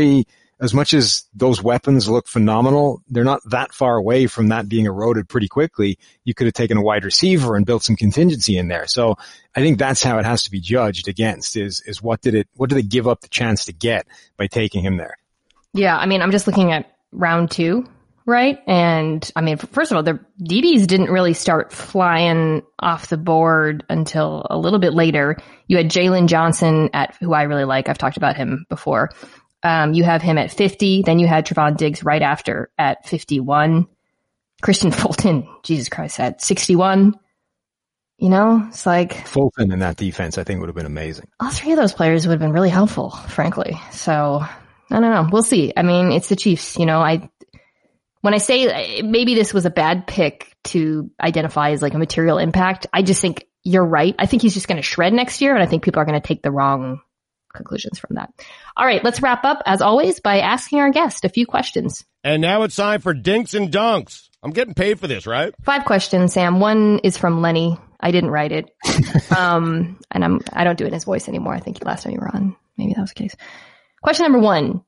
As much as those weapons look phenomenal, they're not that far away from that being eroded pretty quickly. You could have taken a wide receiver and built some contingency in there. So I think that's how it has to be judged against is what did they give up the chance to get by taking him there? Yeah. I mean, I'm just looking at round 2. Right. And I mean, first of all, the DBs didn't really start flying off the board until a little bit later. You had Jalen Johnson who I really like. I've talked about him before. You have him at 50. Then you had Trevon Diggs right after at 51. Christian Fulton, Jesus Christ, at 61. It's like Fulton in that defense, I think would have been amazing. All 3 of those players would have been really helpful, frankly. So I don't know. We'll see. I mean, it's the Chiefs, when I say maybe this was a bad pick to identify as a material impact, I just think you're right. I think he's just going to shred next year, and I think people are going to take the wrong conclusions from that. All right, let's wrap up, as always, by asking our guest a few questions. And now it's time for Dinks and Dunks. I'm getting paid for this, right? 5 questions, Sam. 1 is from Lenny. I didn't write it. And I don't do it in his voice anymore. I think last time you were on, maybe that was the case. Question number 1.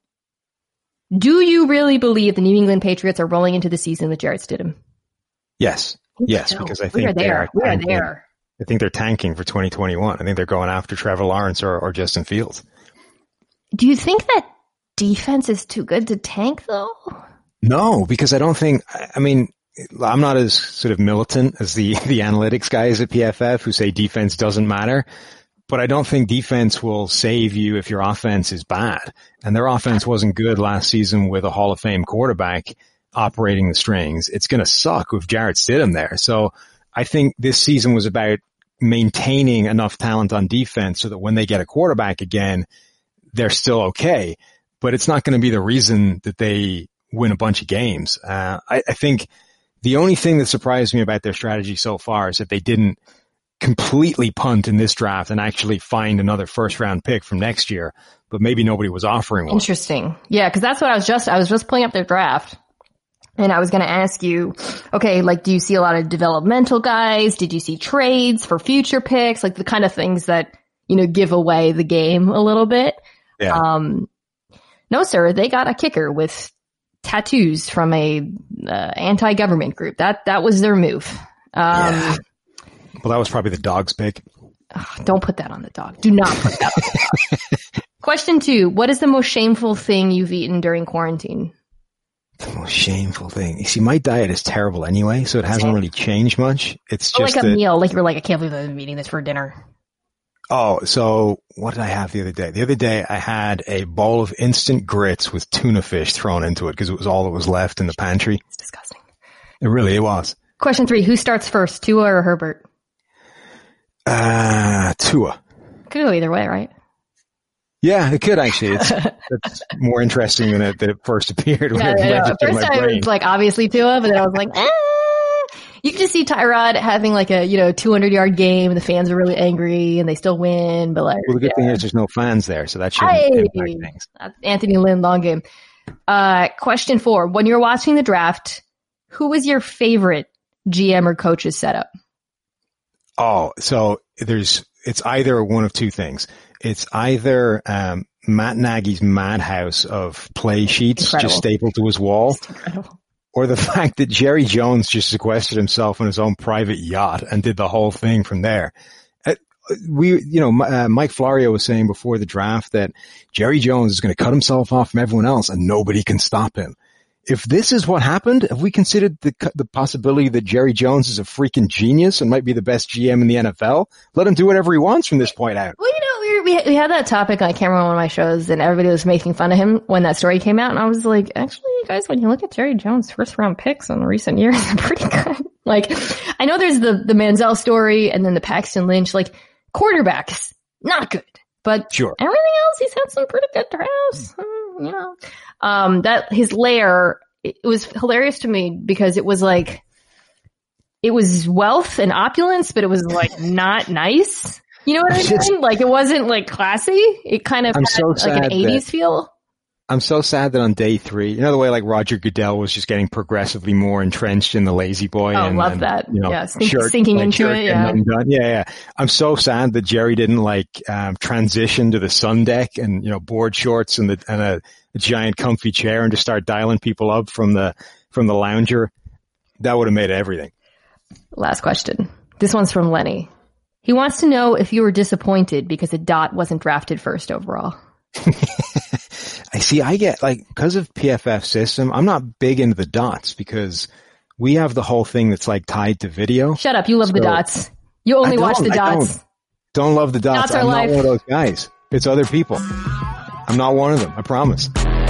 Do you really believe the New England Patriots are rolling into the season with Jarrett Stidham? Yes. Yes, because I think we are there. I think they're tanking for 2021. I think they're going after Trevor Lawrence or Justin Fields. Do you think that defense is too good to tank, though? No, because I don't think, I mean, I'm not as sort of militant as the analytics guys at PFF who say defense doesn't matter. But I don't think defense will save you if your offense is bad. And their offense wasn't good last season with a Hall of Fame quarterback operating the strings. It's going to suck with Jarrett Stidham there. So I think this season was about maintaining enough talent on defense so that when they get a quarterback again, they're still okay. But it's not going to be the reason that they win a bunch of games. I think The only thing that surprised me about their strategy so far is that they didn't completely punt in this draft and actually find another first round pick from next year, but maybe nobody was offering one. Interesting. Yeah, because that's what I was just pulling up their draft. And I was going to ask you, okay, like, do you see a lot of developmental guys? Did you see trades for future picks? Like the kind of things that, give away the game a little bit. Yeah. No, sir, they got a kicker with tattoos from a anti-government group. That was their move. Yeah. Well, that was probably the dog's pick. Don't put that on the dog. Do not put that on the dog. Question 2. What is the most shameful thing you've eaten during quarantine? The most shameful thing. You see, my diet is terrible anyway, so it hasn't really changed much. It's just like a meal. Like you're like, I can't believe I'm eating this for dinner. Oh, so what did I have the other day? The other day I had a bowl of instant grits with tuna fish thrown into it because it was all that was left in the pantry. It's disgusting. It was. Question 3. Who starts first, Tua or Herbert? Tua. Could go either way, right? Yeah, it could actually. That's more interesting than it first appeared when it registered in my brain. First I was like, obviously Tua, but then I was like, You can just see Tyrod having like a 200-yard game, and the fans are really angry, and they still win. But the good thing is there's no fans there, so that shouldn't impact things. That's Anthony Lynn, long game. Question 4: when you're watching the draft, who was your favorite GM or coach's setup? Oh, so it's either one of two things. It's either Matt Nagy's madhouse of play sheets just stapled to his wall. Or the fact that Jerry Jones just sequestered himself on his own private yacht and did the whole thing from there. Mike Florio was saying before the draft that Jerry Jones is going to cut himself off from everyone else and nobody can stop him. If this is what happened, have we considered the possibility that Jerry Jones is a freaking genius and might be the best GM in the NFL? Let him do whatever he wants from this point out. Well, we had that topic on camera on one of my shows, and everybody was making fun of him when that story came out. And I was like, actually, you guys, when you look at Jerry Jones' first round picks in recent years, they're pretty good. Like, I know there's the Manziel story and then the Paxton Lynch, like quarterbacks, not good, but sure. Everything else, he's had some pretty good drafts, that his lair, it was hilarious to me because it was like, it was wealth and opulence, but it was like not nice. You know what I mean? Like, it wasn't like classy. It kind of had like an 80s feel. I'm so sad that on day 3, the way like Roger Goodell was just getting progressively more entrenched in the lazy boy. Oh, love that. Sinking into it. Yeah. Yeah. I'm so sad that Jerry didn't transition to the sun deck and, board shorts and a giant comfy chair and just start dialing people up from the lounger. That would have made everything. Last question. This one's from Lenny. He wants to know if you were disappointed because a dot wasn't drafted first overall. I get because of PFF system, I'm not big into the dots because we have the whole thing that's like tied to video. Shut up. You love the dots. You only watch the dots. Don't love the dots. I'm not one of those guys. It's other people. I'm not one of them. I promise.